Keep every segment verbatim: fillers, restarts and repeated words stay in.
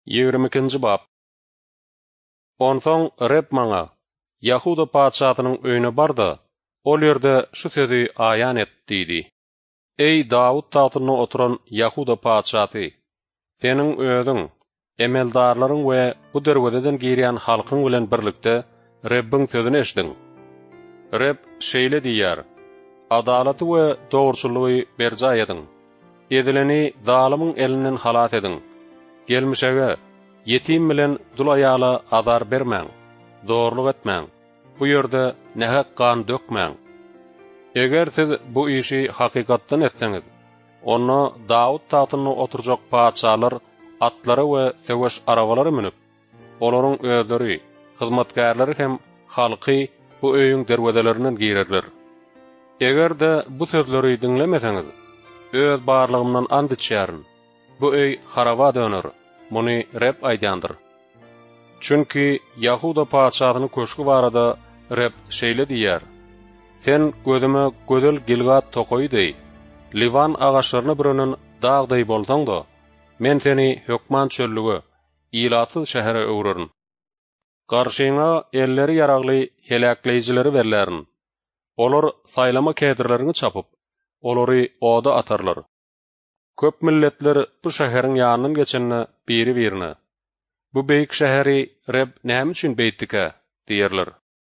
yigirme ikinji bab. Onsoň Reb maňa Yahuda padşatynyň öýüne bardy. Ol ýerde şu sözi aýan etdi. Ey Dawud tagyna oturan Yahuda padşaty, seniň özüň, emeldarlaryň we bu derwededen girýän halkyň bilen birlikde Rebbiň sözüni eşdiň. Reb şeýle diýär: Adalaty we dogruçylygy berja ediň. Edileni zalymyň elinden halat ediň. Gelmişege yetim bilen dul aýala azar bermäň. Dogrulyk etmäň. Bu ýerde nähak kan dökmäň. Eger siz bu işi hakykatdan etseňiz, onu Dawud tagyna oturjak padşalar atlary we seweş arabalary minip, olaryň özleri, hyzmatkarlary hem halky bu öýüň derwedelerinden girerler. Eger de bu sözleri dinlemeseňiz, öz barlygymdan and içýärin. Bu öý haraba döner. Muny Reb aýdandyr. Çünki Yahuda padşatynyň köşkü barada Reb şeýle diýär: Sen gözüme gödel gilgat tokoýdy, Livan agaçlaryny birinin dağday bolsaň da, men seni Hökman çöllüge, ilatyz şähere öwrerin. Garşyňa elleri ýaragly helakleýijileri berlerin. Olar saýlama kädirlerini çapyp, olary oda atarlar. Köp milletler bu şäheriň ýanynyň geçenine biri birine: Bu beýik şäheri Reb näme üçin beýtdike diýerler.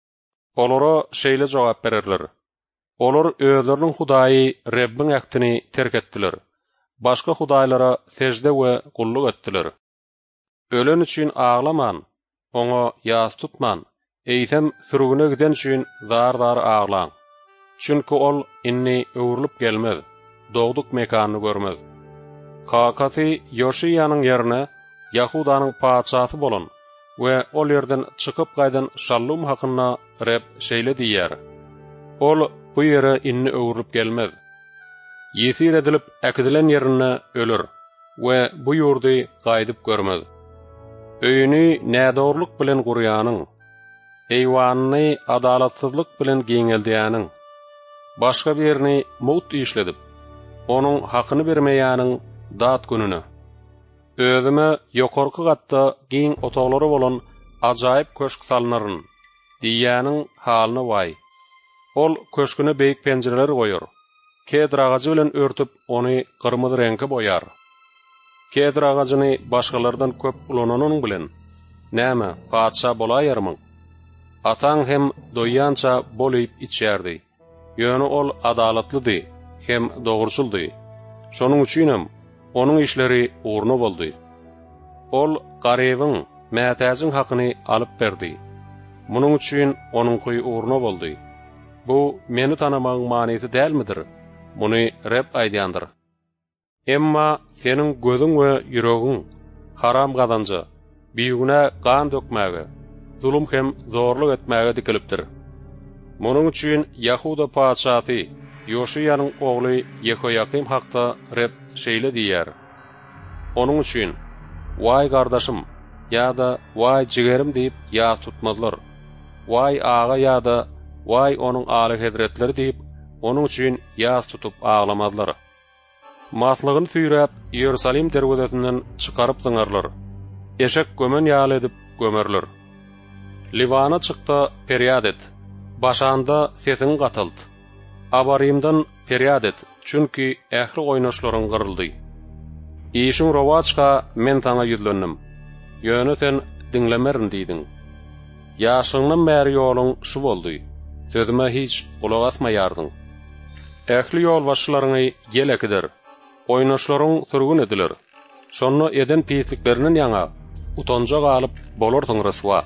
Olara şeýle jogap bererler: Olar özleriniň Hudaýy Rebbiň äktini terk etdiler. Başga hudaýlara sejde we gulluk etdiler. Ölen üçin ağlaman, oňa ýas tutman, eýsem sürgüne giden üçin zar-zar ağlaň. Çünki ol inni öwrülip gelmez, dogduk mekanyny görmez. Kakasy Yoşiyanyň ýerine Yahudanyň padşasy bolan we ol ýerden çykyp gaýdan Şallum hakyna Reb şeýle diýär: Ol bu ýere inni öwrülip gelmez. Ýesir edilip äkidilen ýerine öler we bu ýurdy gaýdyp görmez. Öýüni nädorluk bilen gurýanyň, eýwanyny adalatsyzlyk bilen giňeldýäniň, başga birini mut işledip, onuň hakyny bermeýäniň dat gününe, özüme ýokarky gatda giň otaglary bolan ajaýyp köşk salnaryn diýýäniň halyna vay. Ol köşküne beýik penjereler goýar. Kedr agajy bilen örtüp ony gyrmyzy reňke boýar. Kedr agagyny başgalardan köp ulananyň bilen näme padşa bolaýarmyň? Ataň hem doýýança bolyp içýärdi. Ýöne ol adalatlydy hem dogruçuldy. Şonuň üçinem onuň işleri uğruna boldy. Ol garybyň, mätäziň hakyny alyp berdi. Munuň üçin onuň koy uğruna boldy. Bu meni tanamagyň manysy dälmidir? Muny Reb aýdandyr. Emma seniň gözüň we ýüregiň haram gazanjy, biýugine gan dökmäge, zulum hem zorluk etmäge dikilipdir. Munuň üçin Yahuda padşaty Yoşiyanyň ogly Yehoyakim hakda Reb şeýle diýär: Onuň üçin "Vay gardaşym" ýa-da "Vay jigerim" diýip ýas tutmazlar. "Vay ağa" ýa-da "Vay onuň aly hedretleri" diýip onuň üçin ýas tutup ağlamazlar. Maslygyny süýräp Ýerusalim derwedesinden çykaryp zyňarlar. Eşek gömen ýaly edip gömerler. Livana çykda periýad et. Başanda sesiň gatylt. Abarimdan periýad et, çünki ähli oýnaşlaryň gyryldy. Işiň rowaçka men taňa ýüzlendim. Ýöne sen dinlemerin diýdiň. Ýaşyňdan bäri ýoluň şu boldy. Sözüme hiç kulak asmaýardyň. Ähli ýol başlaryny gelekidir. Oýnaşlaryň sürgün ediler. Şonu eden pisliklerinden ýaňa utanjak alyp bolardyň ryswa.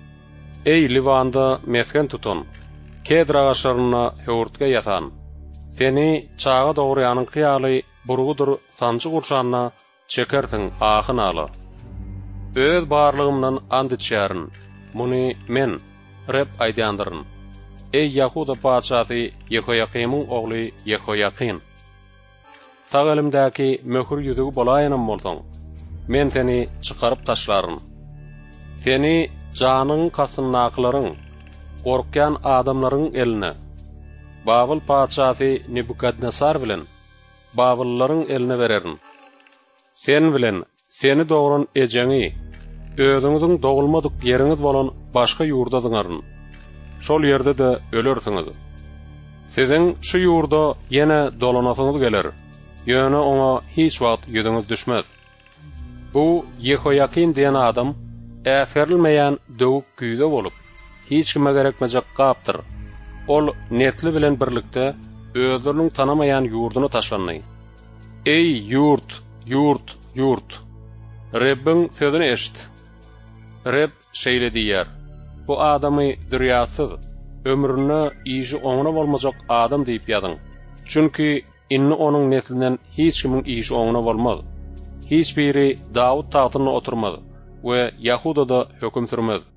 Ey Livanda mesken tutan, Kedr agaçlaryna höwürtge ýatan, seni çağa dogurýanyň kyýaly burgudur sanjy gurşanyna çekersiň ahynaly. Öz barlygymdan and içýärin. Muny men Reb aýdandyryn. Ey Yahuda padşasy Yehoyakimyň ogly Yehoyakin, sag elimdäki möhür ýüzügi bolaýanam bolsaň, men seni çykaryp taşlaryn. Seni janyň kasynnaklaryň, gorkýan adamlaryň eline, Babil padşasy Nebukadnesar bilen Babillaryň eline bererin. Sen bilen seni doğuran ejeňi, özüňiziň dogulmadyk ýeriňiz bolan başga ýurda dıňaryn. Şol ýerde de ölersiňiz. Siziň şu ýurda ýene dolanasyňyz geler. Ýöne oňa hiç wagt ýüzüňiz düşmez. Bu Yehoyakin diýen adam äferilmeýän döwük güýde bolup, hiç kime gerekmejek gapdyr. Ol netli bilen birlikde özleriniň tanamaýan ýurduny taşlandy. Ey ýurt, ýurt, ýurt. Rebbin sözüni eşit. Reb şeýle diýär: bu adamy dürýasyz, ömrüne ýyjy oňuna bolmajak adam diýip ýazyň. Çünki inni onuň neslinden hiç kimiň ýyjy oňuna bolmaz. Hiç biri Dawud taxtyna oturmaz we Ýahudada höküm sürmez.